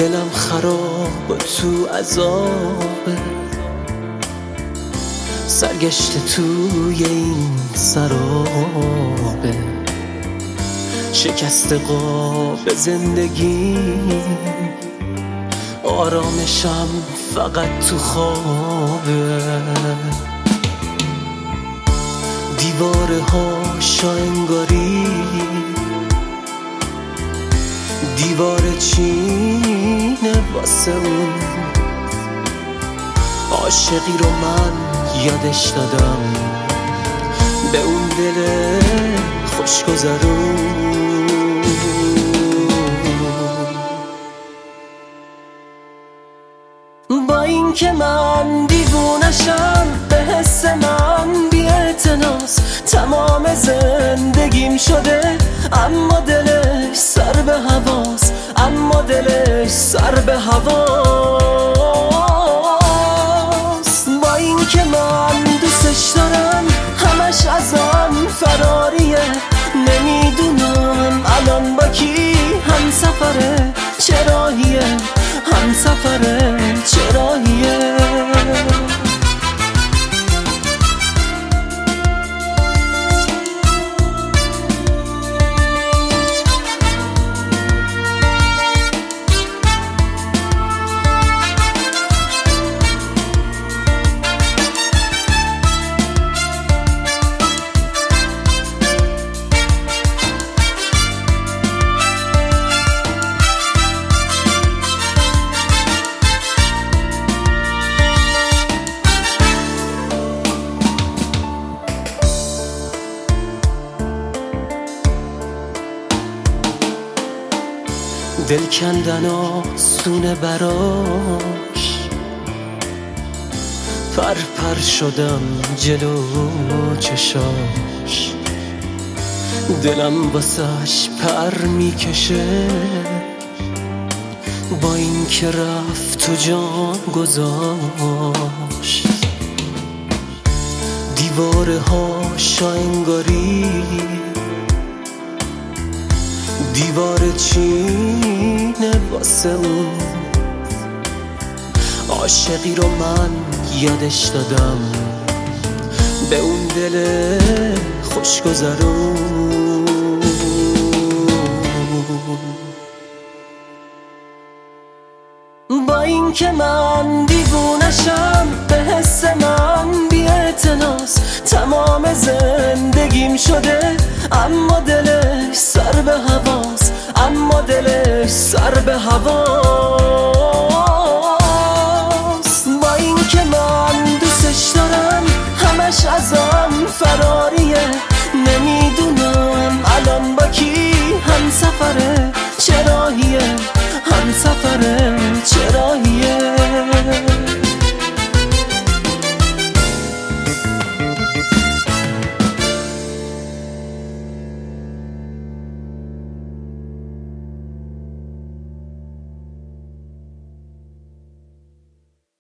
دلم خراب و تو عذابه، سرگشته توی این سرابه، شکست قاب زندگی، آرامشم فقط تو خوابه. دیواره ها شاینگاری، دیوار چینه واسه اون عاشقی رو من یادش دادم، به اون دل خوشگذرون. با این که من دیوونشم، به حس من بی‌اعتناس تمام زندگیم شده، اما دلش سر به هواست، اما دلش سر به هواست. با این که من دوستش دارم، همش ازم فراریه، نمیدونم الان با کی هم سفره، چراهیه هم سفره، چراهیه. دل کندن آسونه براش، پر شدم جلو چشاش، دلم واسش پر میکشه، با این که رفت و جان گذاشت. دیواره ها شاینگاری، دیوار چینه واسه اون عاشقی رو من یادش دادم، به اون دل خوشگذرون. با این که من دیوونشم، به حس من بی‌اعتناس تمام زندگیم شده، اما دلش سر به هواست، اما دلش سر به هواست. با این که من دوستش دارم، همش ازم فراریه،